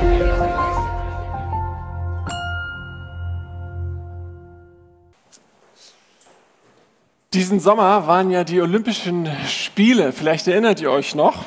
Diesen Sommer waren ja die Olympischen Spiele, vielleicht erinnert ihr euch noch.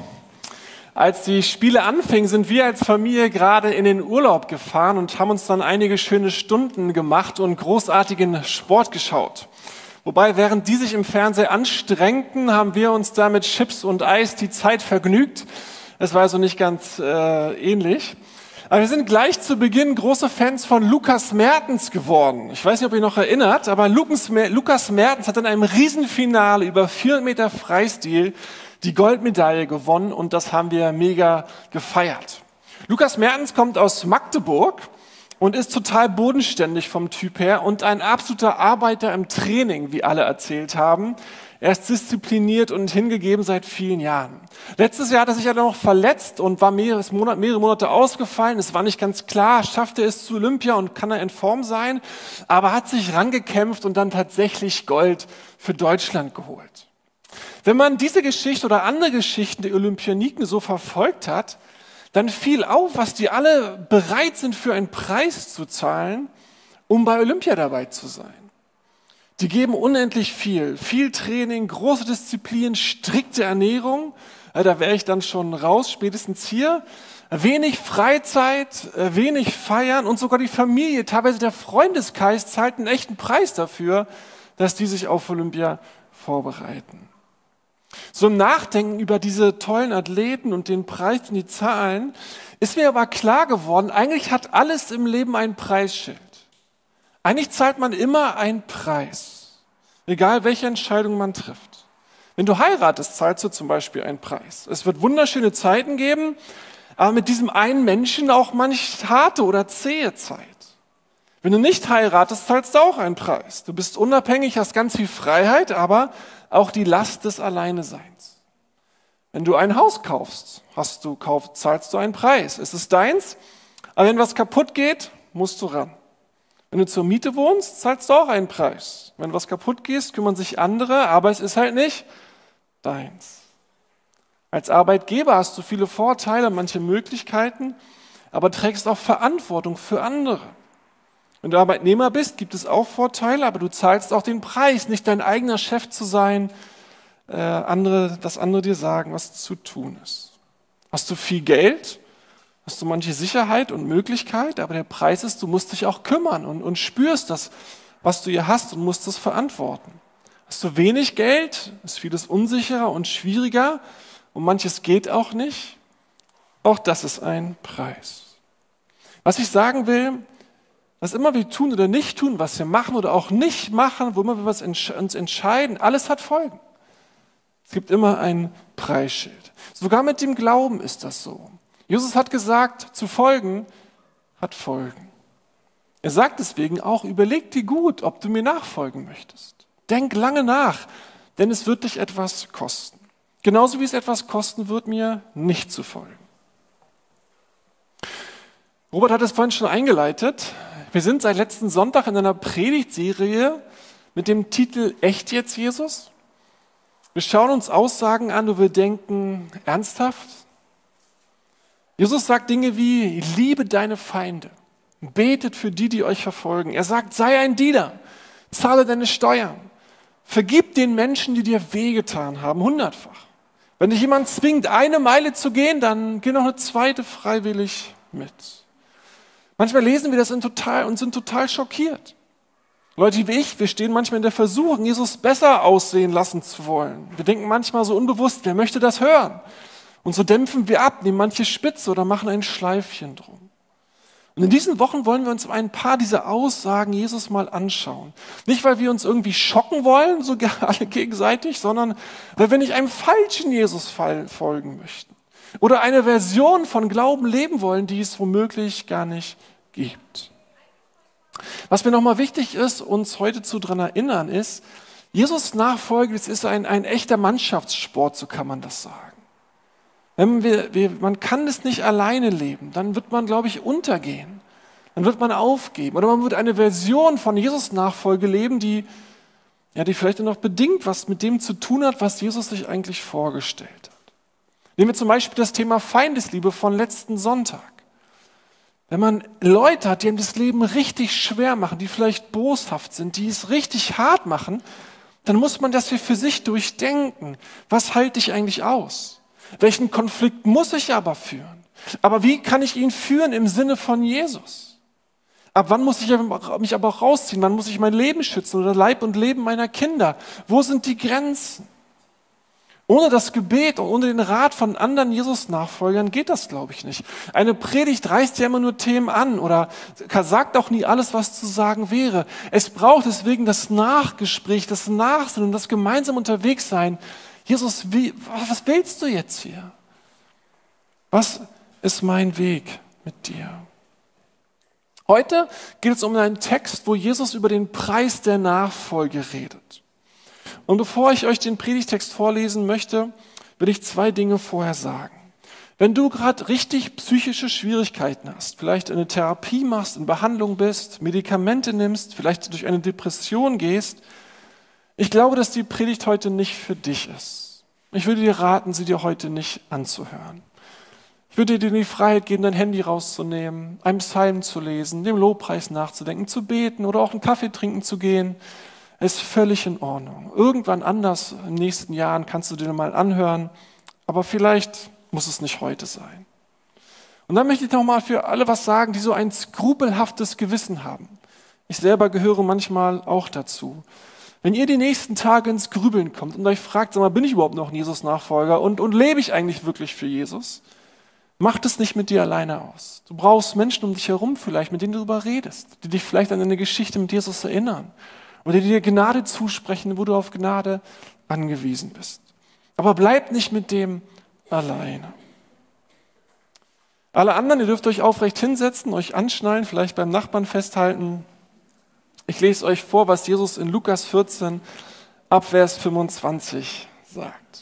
Als die Spiele anfingen, sind wir als Familie gerade in den Urlaub gefahren und haben uns dann einige schöne Stunden gemacht und großartigen Sport geschaut. Wobei, während die sich im Fernseher anstrengten, haben wir uns da mit Chips und Eis die Zeit vergnügt. Es war also nicht ganz ähnlich. Aber wir sind gleich zu Beginn große Fans von Lukas Mertens geworden. Ich weiß nicht, ob ihr noch erinnert, aber Lukas Mertens hat in einem Riesenfinale über 400 Meter Freistil die Goldmedaille gewonnen und das haben wir mega gefeiert. Lukas Mertens kommt aus Magdeburg und ist total bodenständig vom Typ her und ein absoluter Arbeiter im Training, wie alle erzählt haben. Er ist diszipliniert und hingegeben seit vielen Jahren. Letztes Jahr hat er sich ja noch verletzt und war mehrere Monate ausgefallen. Es war nicht ganz klar, schafft er es zu Olympia und kann er in Form sein, aber hat sich rangekämpft und dann tatsächlich Gold für Deutschland geholt. Wenn man diese Geschichte oder andere Geschichten der Olympioniken so verfolgt hat, dann fiel auf, was die alle bereit sind, für einen Preis zu zahlen, um bei Olympia dabei zu sein. Die geben unendlich viel Training, große Disziplin, strikte Ernährung, da wäre ich dann schon raus, spätestens hier, wenig Freizeit, wenig Feiern und sogar die Familie, teilweise der Freundeskreis zahlt einen echten Preis dafür, dass die sich auf Olympia vorbereiten. So im Nachdenken über diese tollen Athleten und den Preis und die Zahlen ist mir aber klar geworden, eigentlich hat alles im Leben ein Preisschild. Eigentlich zahlt man immer einen Preis, egal welche Entscheidung man trifft. Wenn du heiratest, zahlst du zum Beispiel einen Preis. Es wird wunderschöne Zeiten geben, aber mit diesem einen Menschen auch manch harte oder zähe Zeit. Wenn du nicht heiratest, zahlst du auch einen Preis. Du bist unabhängig, hast ganz viel Freiheit, aber auch die Last des Alleineseins. Wenn du ein Haus kaufst, zahlst du einen Preis. Es ist deins, aber wenn was kaputt geht, musst du ran. Wenn du zur Miete wohnst, zahlst du auch einen Preis. Wenn was kaputt geht, kümmern sich andere, aber es ist halt nicht deins. Als Arbeitgeber hast du viele Vorteile, manche Möglichkeiten, aber trägst auch Verantwortung für andere. Wenn du Arbeitnehmer bist, gibt es auch Vorteile, aber du zahlst auch den Preis, nicht dein eigener Chef zu sein, dass andere dir sagen, was zu tun ist. Hast du viel Geld? Hast du manche Sicherheit und Möglichkeit, aber der Preis ist, du musst dich auch kümmern und spürst das, was du hier hast und musst das verantworten. Hast du wenig Geld, ist vieles unsicherer und schwieriger und manches geht auch nicht. Auch das ist ein Preis. Was ich sagen will, was immer wir tun oder nicht tun, was wir machen oder auch nicht machen, wo immer wir uns entscheiden, alles hat Folgen. Es gibt immer ein Preisschild. Sogar mit dem Glauben ist das so. Jesus hat gesagt, zu folgen hat Folgen. Er sagt deswegen auch, überleg dir gut, ob du mir nachfolgen möchtest. Denk lange nach, denn es wird dich etwas kosten. Genauso wie es etwas kosten wird, mir nicht zu folgen. Robert hat es vorhin schon eingeleitet. Wir sind seit letzten Sonntag in einer Predigtserie mit dem Titel Echt jetzt, Jesus? Wir schauen uns Aussagen an, wo wir denken, ernsthaft? Jesus sagt Dinge wie, liebe deine Feinde, betet für die euch verfolgen. Er sagt, sei ein Diener, zahle deine Steuern, vergib den Menschen, die dir wehgetan haben, 100-fach. Wenn dich jemand zwingt, 1 Meile zu gehen, dann geh noch eine 2. freiwillig mit. Manchmal lesen wir das und sind total schockiert. Leute wie ich, wir stehen manchmal in der Versuchung, Jesus besser aussehen lassen zu wollen. Wir denken manchmal so unbewusst, wer möchte das hören? Und so dämpfen wir ab, nehmen manche spitze oder machen ein Schleifchen drum. Und in diesen Wochen wollen wir uns ein paar dieser Aussagen Jesus mal anschauen. Nicht, weil wir uns irgendwie schocken wollen, so alle gegenseitig, sondern weil wir nicht einem falschen Jesus folgen möchten. Oder eine Version von Glauben leben wollen, die es womöglich gar nicht gibt. Was mir nochmal wichtig ist, uns heute daran erinnern, ist, Jesus Nachfolge, das ist ein echter Mannschaftssport, so kann man das sagen. Man kann das nicht alleine leben, dann wird man, glaube ich, untergehen. Dann wird man aufgeben. Oder man wird eine Version von Jesus Nachfolge leben, die vielleicht noch bedingt was mit dem zu tun hat, was Jesus sich eigentlich vorgestellt hat. Nehmen wir zum Beispiel das Thema Feindesliebe von letzten Sonntag. Wenn man Leute hat, die einem das Leben richtig schwer machen, die vielleicht boshaft sind, die es richtig hart machen, dann muss man das für sich durchdenken. Was halte ich eigentlich aus? Welchen Konflikt muss ich aber führen? Aber wie kann ich ihn führen im Sinne von Jesus? Ab wann muss ich mich aber auch rausziehen? Wann muss ich mein Leben schützen oder Leib und Leben meiner Kinder? Wo sind die Grenzen? Ohne das Gebet und ohne den Rat von anderen Jesus-Nachfolgern geht das, glaube ich, nicht. Eine Predigt reißt ja immer nur Themen an oder sagt auch nie alles, was zu sagen wäre. Es braucht deswegen das Nachgespräch, das Nachsinnen, das gemeinsam unterwegs sein. Jesus, was willst du jetzt hier? Was ist mein Weg mit dir? Heute geht es um einen Text, wo Jesus über den Preis der Nachfolge redet. Und bevor ich euch den Predigtext vorlesen möchte, will ich 2 Dinge vorher sagen. Wenn du gerade richtig psychische Schwierigkeiten hast, vielleicht eine Therapie machst, in Behandlung bist, Medikamente nimmst, vielleicht durch eine Depression gehst, ich glaube, dass die Predigt heute nicht für dich ist. Ich würde dir raten, sie dir heute nicht anzuhören. Ich würde dir die Freiheit geben, dein Handy rauszunehmen, einen Psalm zu lesen, dem Lobpreis nachzudenken, zu beten oder auch einen Kaffee trinken zu gehen. Ist völlig in Ordnung. Irgendwann anders, in den nächsten Jahren, kannst du dir mal anhören, aber vielleicht muss es nicht heute sein. Und dann möchte ich nochmal für alle was sagen, die so ein skrupelhaftes Gewissen haben. Ich selber gehöre manchmal auch dazu. Wenn ihr die nächsten Tage ins Grübeln kommt und euch fragt, sag mal, bin ich überhaupt noch ein Jesus-Nachfolger und lebe ich eigentlich wirklich für Jesus? Macht es nicht mit dir alleine aus. Du brauchst Menschen um dich herum vielleicht, mit denen du darüber redest, die dich vielleicht an eine Geschichte mit Jesus erinnern. Oder die dir Gnade zusprechen, wo du auf Gnade angewiesen bist. Aber bleib nicht mit dem alleine. Alle anderen, ihr dürft euch aufrecht hinsetzen, euch anschnallen, vielleicht beim Nachbarn festhalten. Ich lese euch vor, was Jesus in Lukas 14 ab Vers 25 sagt.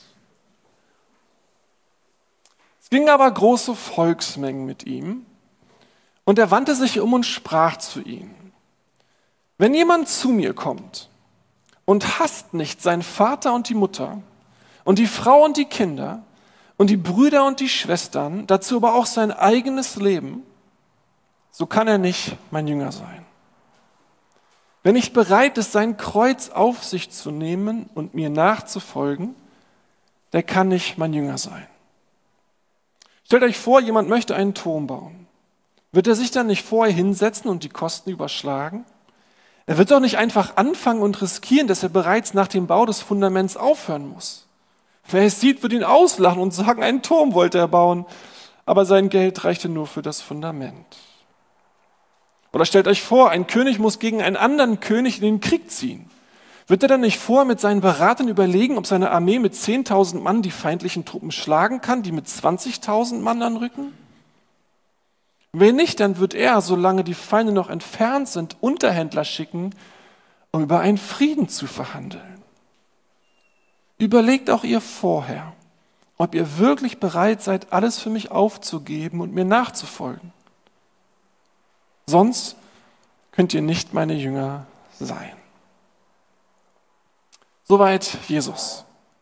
Es gingen aber große Volksmengen mit ihm und er wandte sich um und sprach zu ihnen. Wenn jemand zu mir kommt und hasst nicht seinen Vater und die Mutter und die Frau und die Kinder und die Brüder und die Schwestern, dazu aber auch sein eigenes Leben, so kann er nicht mein Jünger sein. Wer nicht bereit ist, sein Kreuz auf sich zu nehmen und mir nachzufolgen, der kann nicht mein Jünger sein. Stellt euch vor, jemand möchte einen Turm bauen. Wird er sich dann nicht vorher hinsetzen und die Kosten überschlagen? Er wird doch nicht einfach anfangen und riskieren, dass er bereits nach dem Bau des Fundaments aufhören muss. Wer es sieht, wird ihn auslachen und sagen, einen Turm wollte er bauen, aber sein Geld reichte nur für das Fundament. Oder stellt euch vor, ein König muss gegen einen anderen König in den Krieg ziehen. Wird er dann nicht vorher mit seinen Beratern überlegen, ob seine Armee mit 10.000 Mann die feindlichen Truppen schlagen kann, die mit 20.000 Mann anrücken? Wenn nicht, dann wird er, solange die Feinde noch entfernt sind, Unterhändler schicken, um über einen Frieden zu verhandeln. Überlegt auch ihr vorher, ob ihr wirklich bereit seid, alles für mich aufzugeben und mir nachzufolgen. Sonst könnt ihr nicht meine Jünger sein. Soweit Jesus.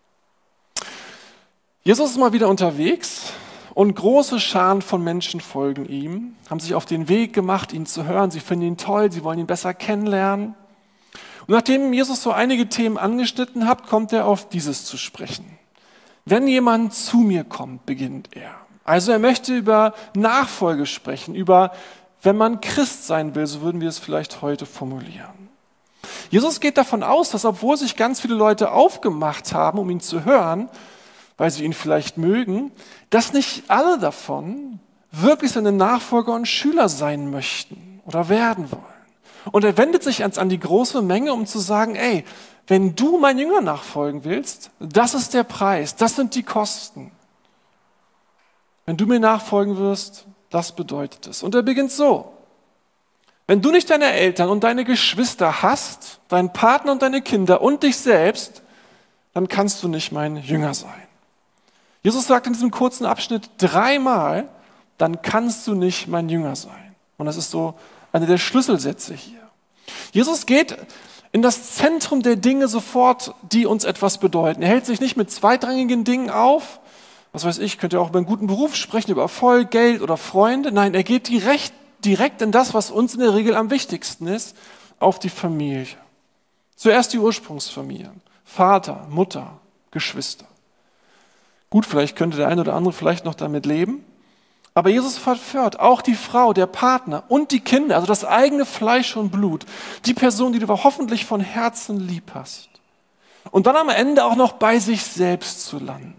Jesus ist mal wieder unterwegs. Und große Scharen von Menschen folgen ihm, haben sich auf den Weg gemacht, ihn zu hören. Sie finden ihn toll, sie wollen ihn besser kennenlernen. Und nachdem Jesus so einige Themen angeschnitten hat, kommt er auf dieses zu sprechen. Wenn jemand zu mir kommt, beginnt er. Also er möchte über Nachfolge sprechen, über, wenn man Christ sein will, so würden wir es vielleicht heute formulieren. Jesus geht davon aus, dass obwohl sich ganz viele Leute aufgemacht haben, um ihn zu hören, weil sie ihn vielleicht mögen, dass nicht alle davon wirklich seine Nachfolger und Schüler sein möchten oder werden wollen. Und er wendet sich an die große Menge, um zu sagen, ey, wenn du mein Jünger nachfolgen willst, das ist der Preis, das sind die Kosten. Wenn du mir nachfolgen wirst, das bedeutet es. Und er beginnt so. Wenn du nicht deine Eltern und deine Geschwister hast, deinen Partner und deine Kinder und dich selbst, dann kannst du nicht mein Jünger sein. Jesus sagt in diesem kurzen Abschnitt 3-mal, dann kannst du nicht mein Jünger sein. Und das ist so einer der Schlüsselsätze hier. Jesus geht in das Zentrum der Dinge sofort, die uns etwas bedeuten. Er hält sich nicht mit zweitrangigen Dingen auf. Was weiß ich, könnt ihr auch über einen guten Beruf sprechen, über Erfolg, Geld oder Freunde. Nein, er geht direkt direkt in das, was uns in der Regel am wichtigsten ist, auf die Familie. Zuerst die Ursprungsfamilie. Vater, Mutter, Geschwister. Gut, vielleicht könnte der eine oder andere vielleicht noch damit leben. Aber Jesus verführt auch die Frau, der Partner und die Kinder, also das eigene Fleisch und Blut. Die Person, die du hoffentlich von Herzen lieb hast. Und dann am Ende auch noch bei sich selbst zu landen.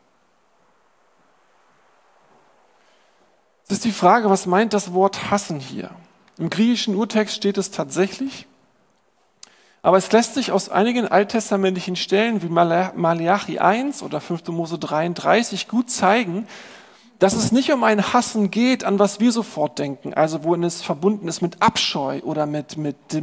Es ist die Frage, was meint das Wort hassen hier? Im griechischen Urtext steht es tatsächlich, aber es lässt sich aus einigen alttestamentlichen Stellen wie Maleachi 1 oder 5. Mose 33 gut zeigen, dass es nicht um ein Hassen geht, an was wir sofort denken, also wo es verbunden ist mit Abscheu oder mit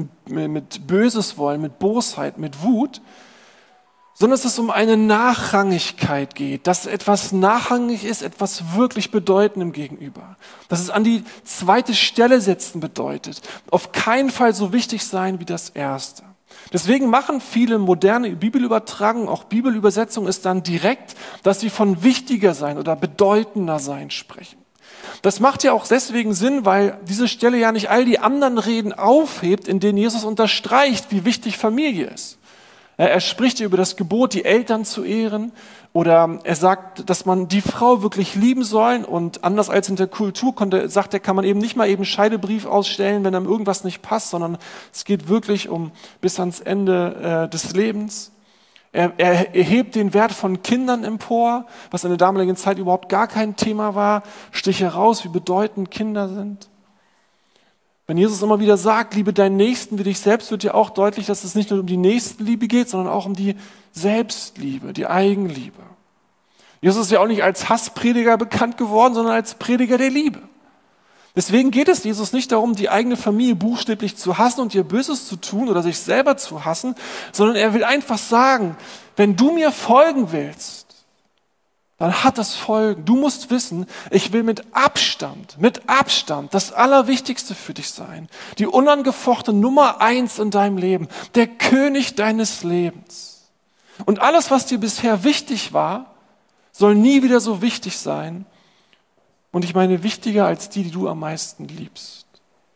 Böses wollen, mit Bosheit, mit Wut, sondern dass es um eine Nachrangigkeit geht, dass etwas nachrangig ist, etwas wirklich Bedeutendem gegenüber. Dass es an die zweite Stelle setzen bedeutet. Auf keinen Fall so wichtig sein wie das erste. Deswegen machen viele moderne Bibelübertragungen, auch Bibelübersetzungen, ist dann direkt, dass sie von wichtiger sein oder bedeutender sein sprechen. Das macht ja auch deswegen Sinn, weil diese Stelle ja nicht all die anderen Reden aufhebt, in denen Jesus unterstreicht, wie wichtig Familie ist. Er spricht über das Gebot, die Eltern zu ehren, oder er sagt, dass man die Frau wirklich lieben soll, und anders als in der Kultur sagt er, kann man eben nicht mal eben Scheidebrief ausstellen, wenn einem irgendwas nicht passt, sondern es geht wirklich um bis ans Ende des Lebens. Er hebt den Wert von Kindern empor, was in der damaligen Zeit überhaupt gar kein Thema war, sticht heraus, wie bedeutend Kinder sind. Wenn Jesus immer wieder sagt, liebe deinen Nächsten wie dich selbst, wird ja auch deutlich, dass es nicht nur um die Nächstenliebe geht, sondern auch um die Selbstliebe, die Eigenliebe. Jesus ist ja auch nicht als Hassprediger bekannt geworden, sondern als Prediger der Liebe. Deswegen geht es Jesus nicht darum, die eigene Familie buchstäblich zu hassen und ihr Böses zu tun oder sich selber zu hassen, sondern er will einfach sagen, wenn du mir folgen willst, dann hat das Folgen. Du musst wissen, ich will mit Abstand das Allerwichtigste für dich sein. Die unangefochtene Nummer 1 in deinem Leben, der König deines Lebens. Und alles, was dir bisher wichtig war, soll nie wieder so wichtig sein. Und ich meine, wichtiger als die du am meisten liebst.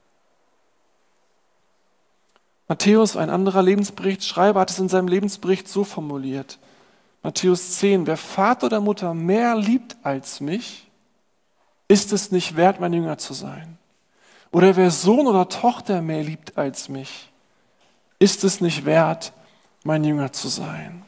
Matthäus, ein anderer Lebensberichtsschreiber, hat es in seinem Lebensbericht so formuliert. Matthäus 10, wer Vater oder Mutter mehr liebt als mich, ist es nicht wert, mein Jünger zu sein. Oder wer Sohn oder Tochter mehr liebt als mich, ist es nicht wert, mein Jünger zu sein.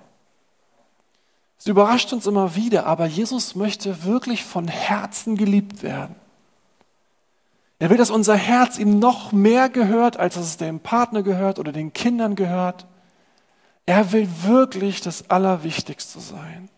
Es überrascht uns immer wieder, aber Jesus möchte wirklich von Herzen geliebt werden. Er will, dass unser Herz ihm noch mehr gehört, als es dem Partner gehört oder den Kindern gehört. Er will wirklich das Allerwichtigste sein.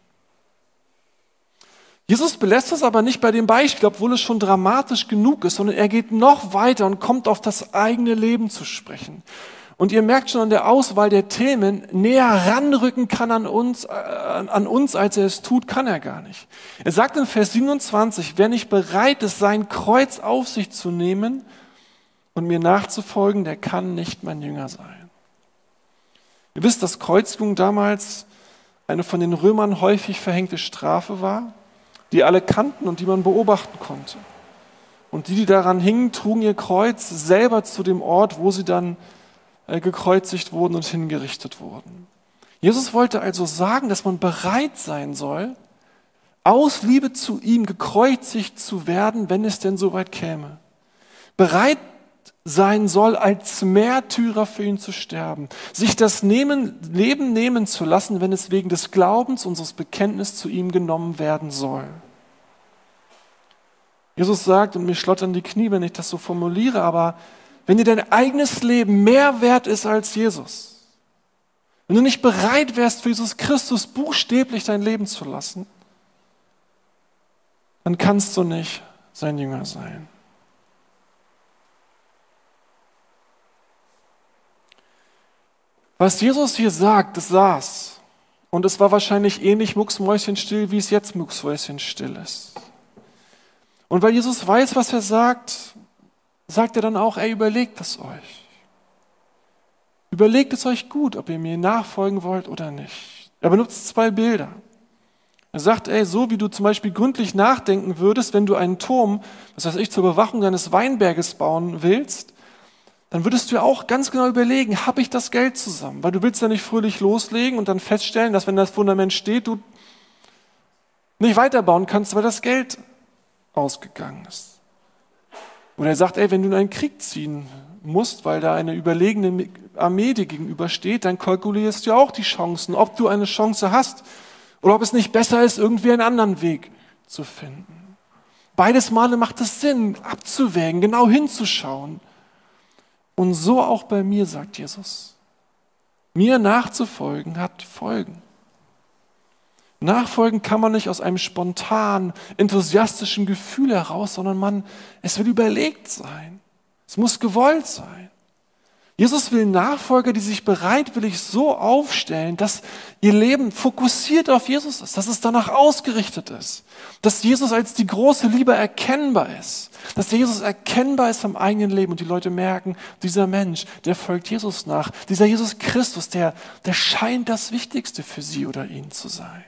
Jesus belässt es aber nicht bei dem Beispiel, obwohl es schon dramatisch genug ist, sondern er geht noch weiter und kommt auf das eigene Leben zu sprechen. Und ihr merkt schon an der Auswahl der Themen, näher ranrücken kann an uns, als er es tut, kann er gar nicht. Er sagt in Vers 27, wer nicht bereit ist, sein Kreuz auf sich zu nehmen und mir nachzufolgen, der kann nicht mein Jünger sein. Ihr wisst, dass Kreuzigung damals eine von den Römern häufig verhängte Strafe war, die alle kannten und die man beobachten konnte. Und die daran hingen, trugen ihr Kreuz selber zu dem Ort, wo sie dann gekreuzigt wurden und hingerichtet wurden. Jesus wollte also sagen, dass man bereit sein soll, aus Liebe zu ihm gekreuzigt zu werden, wenn es denn soweit käme. Bereit sein soll, als Märtyrer für ihn zu sterben, sich das Leben nehmen zu lassen, wenn es wegen des Glaubens, unseres Bekenntnisses zu ihm genommen werden soll. Jesus sagt, und mir schlottern die Knie, wenn ich das so formuliere, aber wenn dir dein eigenes Leben mehr wert ist als Jesus, wenn du nicht bereit wärst, für Jesus Christus buchstäblich dein Leben zu lassen, dann kannst du nicht sein Jünger sein. Was Jesus hier sagt, das saß. Und es war wahrscheinlich ähnlich mucksmäuschenstill, wie es jetzt mucksmäuschenstill ist. Und weil Jesus weiß, was er sagt, sagt er dann auch, ey, überlegt es euch. Überlegt es euch gut, ob ihr mir nachfolgen wollt oder nicht. Er benutzt 2 Bilder. Er sagt, so wie du zum Beispiel gründlich nachdenken würdest, wenn du einen Turm, das heißt zur Bewachung deines Weinberges bauen willst, dann würdest du ja auch ganz genau überlegen, habe ich das Geld zusammen? Weil du willst ja nicht fröhlich loslegen und dann feststellen, dass wenn das Fundament steht, du nicht weiterbauen kannst, weil das Geld ausgegangen ist. Oder er sagt, wenn du in einen Krieg ziehen musst, weil da eine überlegene Armee dir gegenübersteht, dann kalkulierst du auch die Chancen, ob du eine Chance hast oder ob es nicht besser ist, irgendwie einen anderen Weg zu finden. Beides Male macht es Sinn, abzuwägen, genau hinzuschauen. Und so auch bei mir, sagt Jesus. Mir nachzufolgen hat Folgen. Nachfolgen kann man nicht aus einem spontanen, enthusiastischen Gefühl heraus, sondern es will überlegt sein. Es muss gewollt sein. Jesus will Nachfolger, die sich bereitwillig so aufstellen, dass ihr Leben fokussiert auf Jesus ist, dass es danach ausgerichtet ist, dass Jesus als die große Liebe erkennbar ist, dass Jesus erkennbar ist am eigenen Leben und die Leute merken, dieser Mensch, der folgt Jesus nach, dieser Jesus Christus, der scheint das Wichtigste für sie oder ihn zu sein.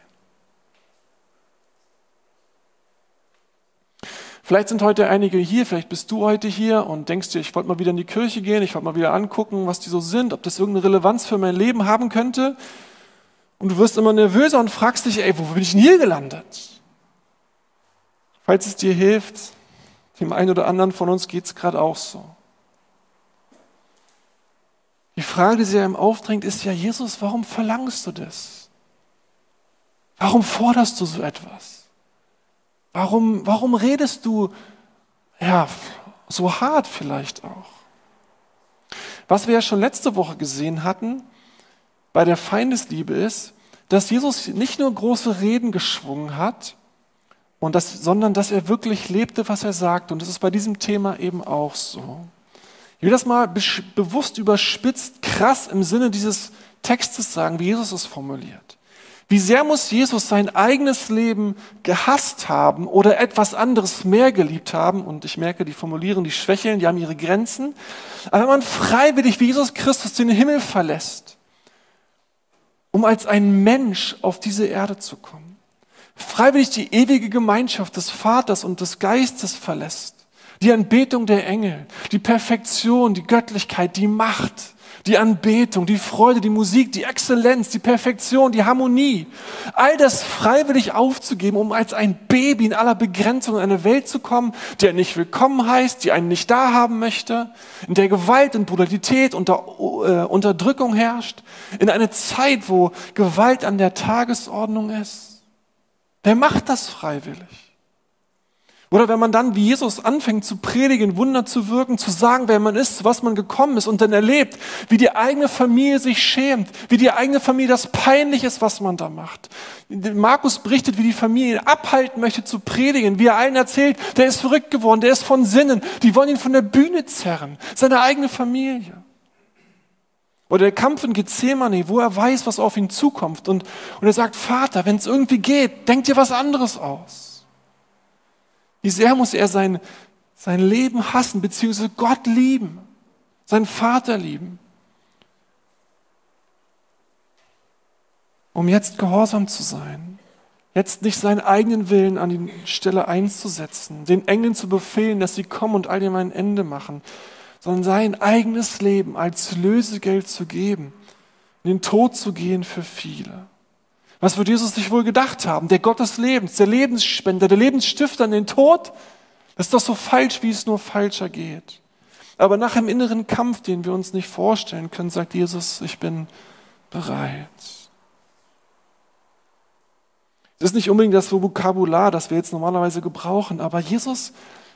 Vielleicht sind heute einige hier, vielleicht bist du heute hier und denkst dir, ich wollte mal wieder in die Kirche gehen, ich wollte mal wieder angucken, was die so sind, ob das irgendeine Relevanz für mein Leben haben könnte. Und du wirst immer nervöser und fragst dich, wo bin ich denn hier gelandet? Falls es dir hilft, dem einen oder anderen von uns geht es gerade auch so. Die Frage, die sich einem aufdrängt, ist ja, Jesus, warum verlangst du das? Warum forderst du so etwas? Warum redest du so hart vielleicht auch? Was wir ja schon letzte Woche gesehen hatten bei der Feindesliebe ist, dass Jesus nicht nur große Reden geschwungen hat, sondern dass er wirklich lebte, was er sagte. Und das ist bei diesem Thema eben auch so. Ich will das mal bewusst überspitzt, krass im Sinne dieses Textes sagen, wie Jesus es formuliert. Wie sehr muss Jesus sein eigenes Leben gehasst haben oder etwas anderes mehr geliebt haben? Und ich merke, die formulieren, die schwächeln, die haben ihre Grenzen. Aber wenn man freiwillig wie Jesus Christus den Himmel verlässt, um als ein Mensch auf diese Erde zu kommen, freiwillig die ewige Gemeinschaft des Vaters und des Geistes verlässt, die Anbetung der Engel, die Perfektion, die Göttlichkeit, die Macht, die Anbetung, die Freude, die Musik, die Exzellenz, die Perfektion, die Harmonie, all das freiwillig aufzugeben, um als ein Baby in aller Begrenzung in eine Welt zu kommen, die einen nicht willkommen heißt, die einen nicht da haben möchte, in der Gewalt und Brutalität und Unterdrückung herrscht, in eine Zeit, wo Gewalt an der Tagesordnung ist. Wer macht das freiwillig? Oder wenn man dann wie Jesus anfängt zu predigen, Wunder zu wirken, zu sagen, wer man ist, zu was man gekommen ist und dann erlebt, wie die eigene Familie sich schämt, wie die eigene Familie das peinlich ist, was man da macht. Markus berichtet, wie die Familie ihn abhalten möchte zu predigen, wie er allen erzählt, der ist verrückt geworden, der ist von Sinnen, die wollen ihn von der Bühne zerren, seine eigene Familie. Oder der Kampf in Gethsemane, wo er weiß, was auf ihn zukommt und er sagt, Vater, wenn es irgendwie geht, denk dir was anderes aus. Wie sehr muss er sein Leben hassen, beziehungsweise Gott lieben, seinen Vater lieben, um jetzt gehorsam zu sein, jetzt nicht seinen eigenen Willen an die Stelle einzusetzen, den Engeln zu befehlen, dass sie kommen und all dem ein Ende machen, sondern sein eigenes Leben als Lösegeld zu geben, in den Tod zu gehen für viele. Was wird Jesus sich wohl gedacht haben? Der Gott des Lebens, der Lebensspender, der Lebensstifter in den Tod? Das ist doch so falsch, wie es nur falscher geht. Aber nach einem inneren Kampf, den wir uns nicht vorstellen können, sagt Jesus, ich bin bereit. Das ist nicht unbedingt das Vokabular, das wir jetzt normalerweise gebrauchen, aber Jesus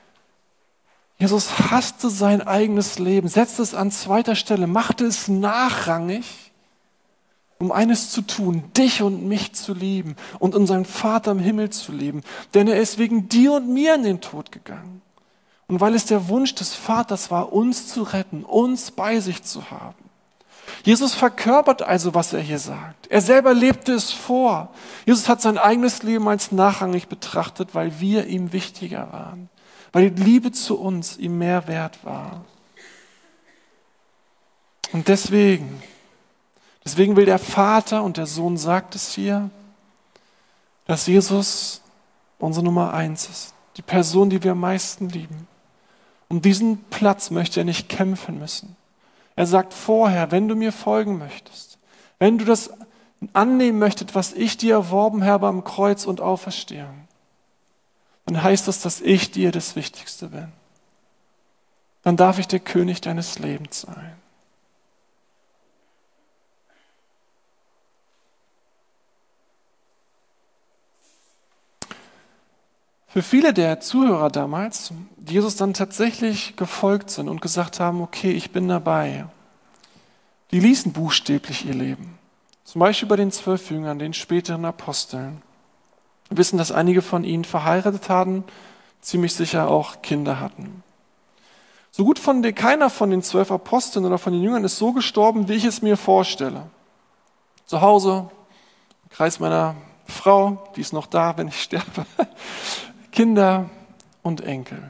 hasste sein eigenes Leben, setzte es an zweiter Stelle, machte es nachrangig, um eines zu tun, dich und mich zu lieben und unseren Vater im Himmel zu lieben. Denn er ist wegen dir und mir in den Tod gegangen. Und weil es der Wunsch des Vaters war, uns zu retten, uns bei sich zu haben. Jesus verkörpert also, was er hier sagt. Er selber lebte es vor. Jesus hat sein eigenes Leben als nachrangig betrachtet, weil wir ihm wichtiger waren. Weil die Liebe zu uns ihm mehr wert war. Und deswegen will der Vater, und der Sohn sagt es hier, dass Jesus unsere Nummer 1 ist, die Person, die wir am meisten lieben. Um diesen Platz möchte er nicht kämpfen müssen. Er sagt vorher, wenn du mir folgen möchtest, wenn du das annehmen möchtest, was ich dir erworben habe am Kreuz und Auferstehung, dann heißt das, dass ich dir das Wichtigste bin. Dann darf ich der König deines Lebens sein. Für viele der Zuhörer damals, die Jesus dann tatsächlich gefolgt sind und gesagt haben, okay, ich bin dabei, die ließen buchstäblich ihr Leben. Zum Beispiel bei den 12 Jüngern, den späteren Aposteln. Wir wissen, dass einige von ihnen verheiratet hatten, ziemlich sicher auch Kinder hatten. So gut keiner von den 12 Aposteln oder von den Jüngern ist so gestorben, wie ich es mir vorstelle. Zu Hause, im Kreis meiner Frau, die ist noch da, wenn ich sterbe, Kinder und Enkel.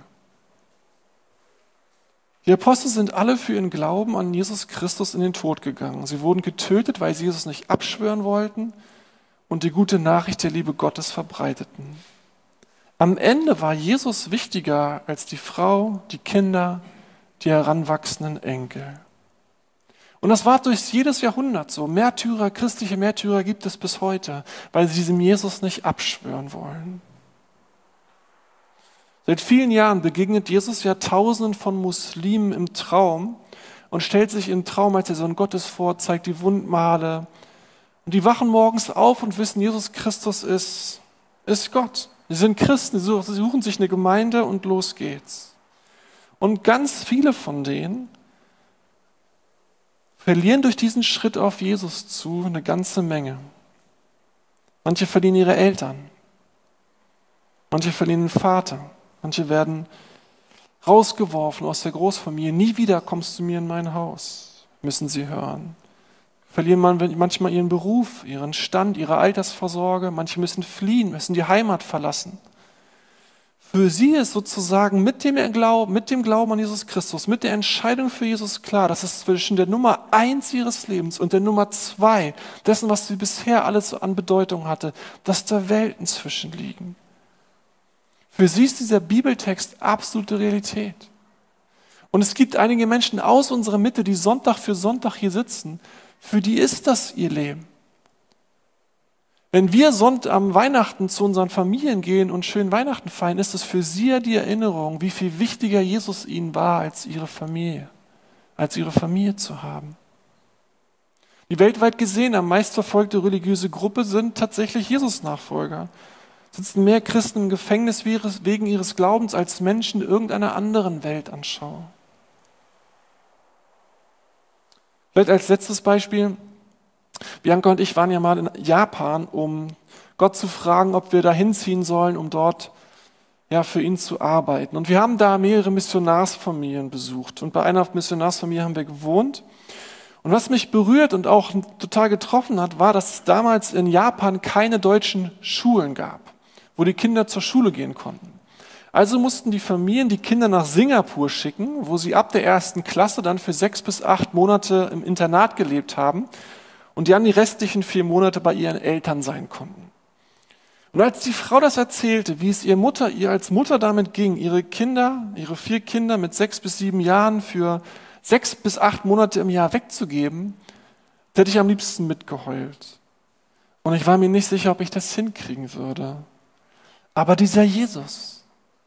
Die Apostel sind alle für ihren Glauben an Jesus Christus in den Tod gegangen. Sie wurden getötet, weil sie Jesus nicht abschwören wollten und die gute Nachricht der Liebe Gottes verbreiteten. Am Ende war Jesus wichtiger als die Frau, die Kinder, die heranwachsenden Enkel. Und das war durch jedes Jahrhundert so. Märtyrer, christliche Märtyrer gibt es bis heute, weil sie diesem Jesus nicht abschwören wollen. Seit vielen Jahren begegnet Jesus ja Tausenden von Muslimen im Traum und stellt sich im Traum als der Sohn Gottes vor, zeigt die Wundmale. Und die wachen morgens auf und wissen, Jesus Christus ist Gott. Sie sind Christen, sie suchen sich eine Gemeinde und los geht's. Und ganz viele von denen verlieren durch diesen Schritt auf Jesus zu eine ganze Menge. Manche verlieren ihre Eltern, manche verlieren den Vater. Manche werden rausgeworfen aus der Großfamilie. Nie wieder kommst du mir in mein Haus, müssen sie hören. Verlieren manchmal ihren Beruf, ihren Stand, ihre Altersvorsorge. Manche müssen fliehen, müssen die Heimat verlassen. Für sie ist sozusagen mit dem Glauben an Jesus Christus, mit der Entscheidung für Jesus klar, dass es zwischen der Nummer 1 ihres Lebens und der Nummer 2, dessen, was sie bisher alles an Bedeutung hatte, dass da Welten zwischen liegen. Für sie ist dieser Bibeltext absolute Realität. Und es gibt einige Menschen aus unserer Mitte, die Sonntag für Sonntag hier sitzen. Für die ist das ihr Leben. Wenn wir am Weihnachten zu unseren Familien gehen und schön Weihnachten feiern, ist es für sie ja die Erinnerung, wie viel wichtiger Jesus ihnen war als ihre Familie zu haben. Die weltweit gesehen am meist verfolgte religiöse Gruppe sind tatsächlich Jesus-Nachfolger. Sitzen mehr Christen im Gefängnis wegen ihres Glaubens als Menschen irgendeiner anderen Weltanschauung. Vielleicht als letztes Beispiel. Bianca und ich waren ja mal in Japan, um Gott zu fragen, ob wir da hinziehen sollen, um dort für ihn zu arbeiten. Und wir haben da mehrere Missionarsfamilien besucht. Und bei einer Missionarsfamilie haben wir gewohnt. Und was mich berührt und auch total getroffen hat, war, dass es damals in Japan keine deutschen Schulen gab, wo die Kinder zur Schule gehen konnten. Also mussten die Familien die Kinder nach Singapur schicken, wo sie ab der 1. Klasse dann für 6 bis 8 Monate im Internat gelebt haben und die restlichen 4 Monate bei ihren Eltern sein konnten. Und als die Frau das erzählte, wie es ihr als Mutter damit ging, ihre 4 Kinder mit 6 bis 7 Jahren für 6 bis 8 Monate im Jahr wegzugeben, hätte ich am liebsten mitgeheult. Und ich war mir nicht sicher, ob ich das hinkriegen würde. Aber dieser Jesus,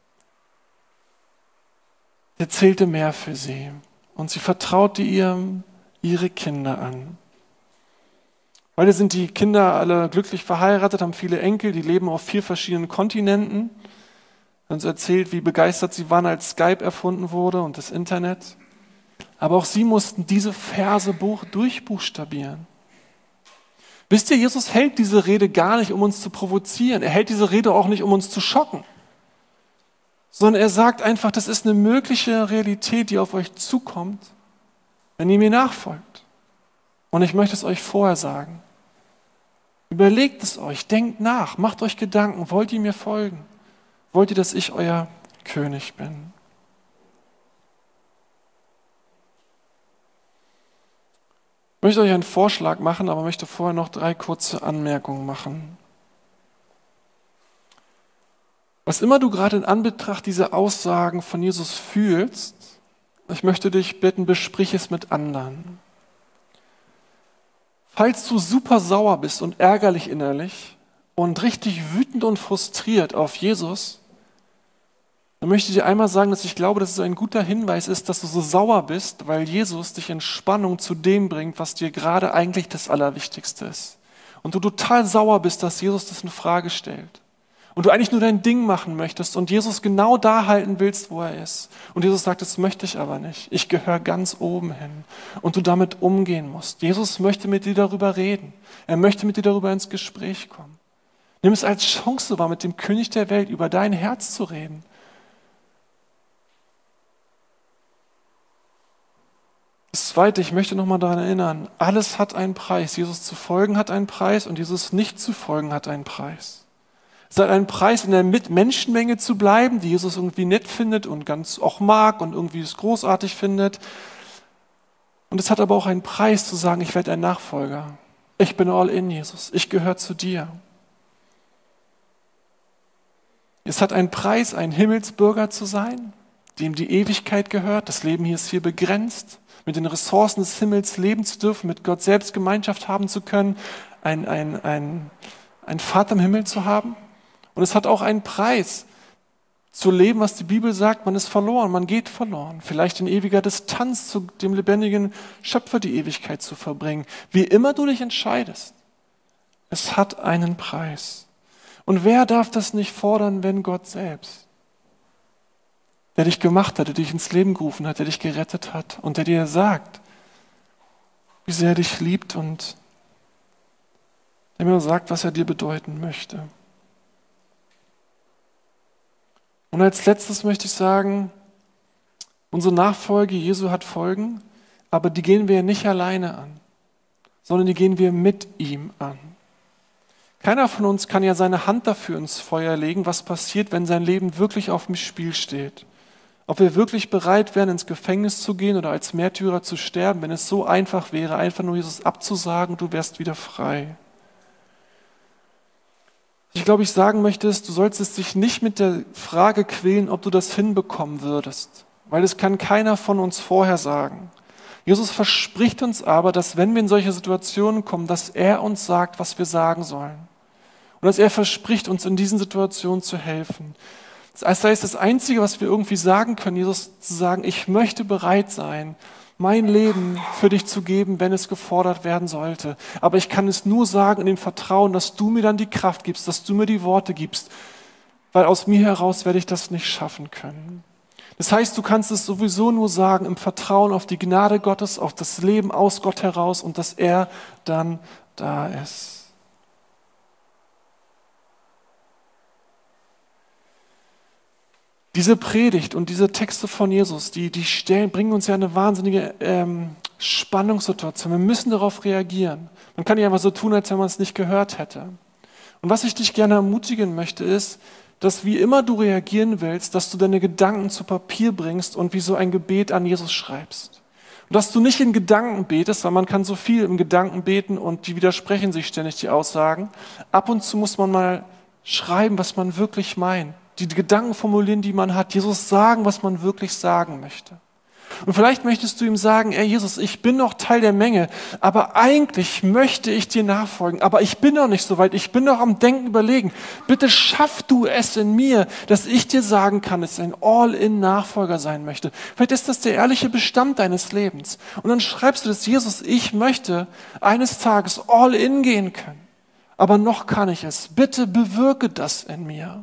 der zählte mehr für sie. Und sie vertraute ihm ihre Kinder an. Heute sind die Kinder alle glücklich verheiratet, haben viele Enkel, die leben auf 4 verschiedenen Kontinenten. Uns erzählt, wie begeistert sie waren, als Skype erfunden wurde und das Internet. Aber auch sie mussten diese Verse durchbuchstabieren. Wisst ihr, Jesus hält diese Rede gar nicht, um uns zu provozieren. Er hält diese Rede auch nicht, um uns zu schocken. Sondern er sagt einfach, das ist eine mögliche Realität, die auf euch zukommt, wenn ihr mir nachfolgt. Und ich möchte es euch vorher sagen. Überlegt es euch, denkt nach, macht euch Gedanken. Wollt ihr mir folgen? Wollt ihr, dass ich euer König bin? Ich möchte euch einen Vorschlag machen, aber möchte vorher noch 3 kurze Anmerkungen machen. Was immer du gerade in Anbetracht dieser Aussagen von Jesus fühlst, ich möchte dich bitten, besprich es mit anderen. Falls du super sauer bist und ärgerlich innerlich und richtig wütend und frustriert auf Jesus, dann möchte ich dir einmal sagen, dass ich glaube, dass es ein guter Hinweis ist, dass du so sauer bist, weil Jesus dich in Spannung zu dem bringt, was dir gerade eigentlich das Allerwichtigste ist. Und du total sauer bist, dass Jesus das in Frage stellt. Und du eigentlich nur dein Ding machen möchtest und Jesus genau da halten willst, wo er ist. Und Jesus sagt, das möchte ich aber nicht. Ich gehöre ganz oben hin. Und du damit umgehen musst. Jesus möchte mit dir darüber reden. Er möchte mit dir darüber ins Gespräch kommen. Nimm es als Chance wahr, mit dem König der Welt über dein Herz zu reden. Das Zweite, ich möchte nochmal daran erinnern, alles hat einen Preis. Jesus zu folgen hat einen Preis und Jesus nicht zu folgen hat einen Preis. Es hat einen Preis, in der Menschenmenge zu bleiben, die Jesus irgendwie nett findet und ganz auch mag und irgendwie es großartig findet. Und es hat aber auch einen Preis zu sagen, ich werde ein Nachfolger. Ich bin all in, Jesus. Ich gehöre zu dir. Es hat einen Preis, ein Himmelsbürger zu sein, dem die Ewigkeit gehört. Das Leben hier ist hier begrenzt. Mit den Ressourcen des Himmels leben zu dürfen, mit Gott selbst Gemeinschaft haben zu können, einen Vater im Himmel zu haben. Und es hat auch einen Preis, zu leben, was die Bibel sagt, man ist verloren, man geht verloren. Vielleicht in ewiger Distanz zu dem lebendigen Schöpfer die Ewigkeit zu verbringen. Wie immer du dich entscheidest, es hat einen Preis. Und wer darf das nicht fordern, wenn Gott selbst? Der dich gemacht hat, der dich ins Leben gerufen hat, der dich gerettet hat und der dir sagt, wie sehr er dich liebt und der mir sagt, was er dir bedeuten möchte. Und als letztes möchte ich sagen, unsere Nachfolge Jesu hat Folgen, aber die gehen wir nicht alleine an, sondern die gehen wir mit ihm an. Keiner von uns kann ja seine Hand dafür ins Feuer legen, was passiert, wenn sein Leben wirklich auf dem Spiel steht. Ob wir wirklich bereit wären, ins Gefängnis zu gehen oder als Märtyrer zu sterben, wenn es so einfach wäre, einfach nur Jesus abzusagen, du wärst wieder frei. Ich glaube, ich sagen möchte, du solltest dich nicht mit der Frage quälen, ob du das hinbekommen würdest, weil es kann keiner von uns vorher sagen. Jesus verspricht uns aber, dass wenn wir in solche Situationen kommen, dass er uns sagt, was wir sagen sollen. Und dass er verspricht, uns in diesen Situationen zu helfen. Das heißt, das Einzige, was wir irgendwie sagen können, Jesus zu sagen, ich möchte bereit sein, mein Leben für dich zu geben, wenn es gefordert werden sollte. Aber ich kann es nur sagen in dem Vertrauen, dass du mir dann die Kraft gibst, dass du mir die Worte gibst, weil aus mir heraus werde ich das nicht schaffen können. Das heißt, du kannst es sowieso nur sagen im Vertrauen auf die Gnade Gottes, auf das Leben aus Gott heraus und dass er dann da ist. Diese Predigt und diese Texte von Jesus, die bringen uns ja eine wahnsinnige Spannungssituation. Wir müssen darauf reagieren. Man kann ja einfach so tun, als wenn man es nicht gehört hätte. Und was ich dich gerne ermutigen möchte, ist, dass wie immer du reagieren willst, dass du deine Gedanken zu Papier bringst und wie so ein Gebet an Jesus schreibst. Und dass du nicht in Gedanken betest, weil man kann so viel im Gedanken beten und die widersprechen sich ständig, die Aussagen. Ab und zu muss man mal schreiben, was man wirklich meint. Die Gedanken formulieren, die man hat, Jesus sagen, was man wirklich sagen möchte. Und vielleicht möchtest du ihm sagen, Jesus, ich bin noch Teil der Menge, aber eigentlich möchte ich dir nachfolgen, aber ich bin noch nicht so weit, ich bin noch am Denken, überlegen. Bitte schaff du es in mir, dass ich dir sagen kann, dass ich ein All-in-Nachfolger sein möchte. Vielleicht ist das der ehrliche Bestand deines Lebens. Und dann schreibst du das, Jesus, ich möchte eines Tages All-in gehen können, aber noch kann ich es. Bitte bewirke das in mir.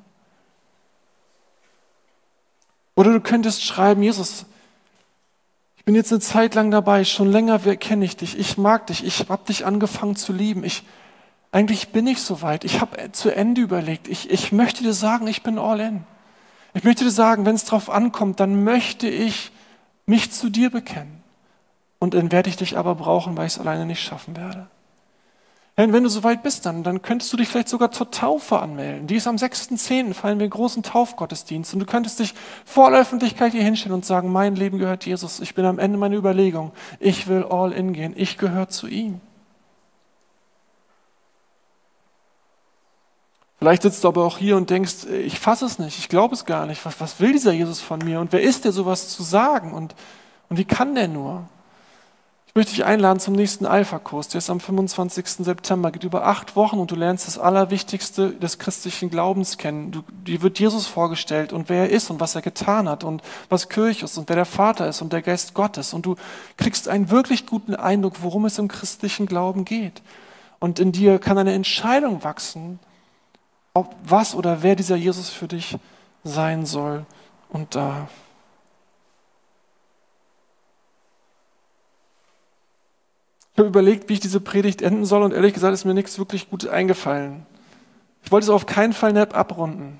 Oder du könntest schreiben, Jesus, ich bin jetzt eine Zeit lang dabei, schon länger kenne ich dich, ich mag dich, ich habe dich angefangen zu lieben. Eigentlich bin ich soweit, ich habe zu Ende überlegt, ich möchte dir sagen, ich bin all in. Ich möchte dir sagen, wenn es drauf ankommt, dann möchte ich mich zu dir bekennen. Und dann werde ich dich aber brauchen, weil ich es alleine nicht schaffen werde. Wenn du soweit bist, dann könntest du dich vielleicht sogar zur Taufe anmelden. Die ist am 6.10. feiern wir einen großen Taufgottesdienst. Und du könntest dich vor der Öffentlichkeit hier hinstellen und sagen, mein Leben gehört Jesus. Ich bin am Ende meiner Überlegung. Ich will all in gehen. Ich gehöre zu ihm. Vielleicht sitzt du aber auch hier und denkst, ich fasse es nicht, ich glaube es gar nicht. Was will dieser Jesus von mir? Und wer ist der, sowas zu sagen? Und wie kann der nur? Ich möchte dich einladen zum nächsten Alpha-Kurs. Der ist am 25. September, geht über 8 Wochen und du lernst das Allerwichtigste des christlichen Glaubens kennen. Dir wird Jesus vorgestellt und wer er ist und was er getan hat und was Kirche ist und wer der Vater ist und der Geist Gottes. Und du kriegst einen wirklich guten Eindruck, worum es im christlichen Glauben geht. Und in dir kann eine Entscheidung wachsen, ob was oder wer dieser Jesus für dich sein soll und darf. Ich habe überlegt, wie ich diese Predigt enden soll und ehrlich gesagt ist mir nichts wirklich Gutes eingefallen. Ich wollte es auf keinen Fall nett abrunden,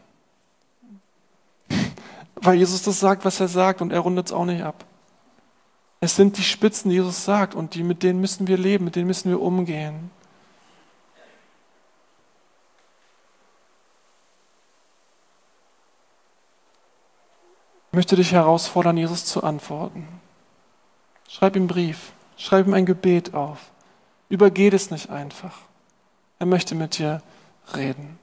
weil Jesus das sagt, was er sagt und er rundet es auch nicht ab. Es sind die Spitzen, die Jesus sagt und mit denen müssen wir leben, mit denen müssen wir umgehen. Ich möchte dich herausfordern, Jesus zu antworten. Schreib ihm einen Brief. Schreib ihm ein Gebet auf. Übergeh es nicht einfach. Er möchte mit dir reden.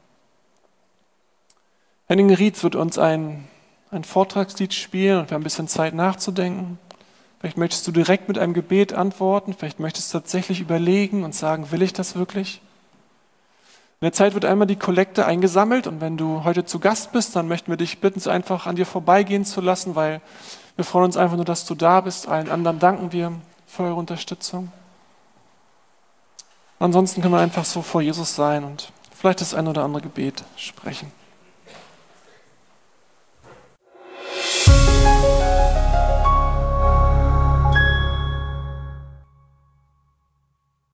Henning Rietz wird uns ein Vortragslied spielen und wir haben ein bisschen Zeit nachzudenken. Vielleicht möchtest du direkt mit einem Gebet antworten. Vielleicht möchtest du tatsächlich überlegen und sagen, will ich das wirklich? In der Zeit wird einmal die Kollekte eingesammelt und wenn du heute zu Gast bist, dann möchten wir dich bitten, es einfach an dir vorbeigehen zu lassen, weil wir freuen uns einfach nur, dass du da bist. Allen anderen danken wir für eure Unterstützung. Ansonsten können wir einfach so vor Jesus sein und vielleicht das ein oder andere Gebet sprechen.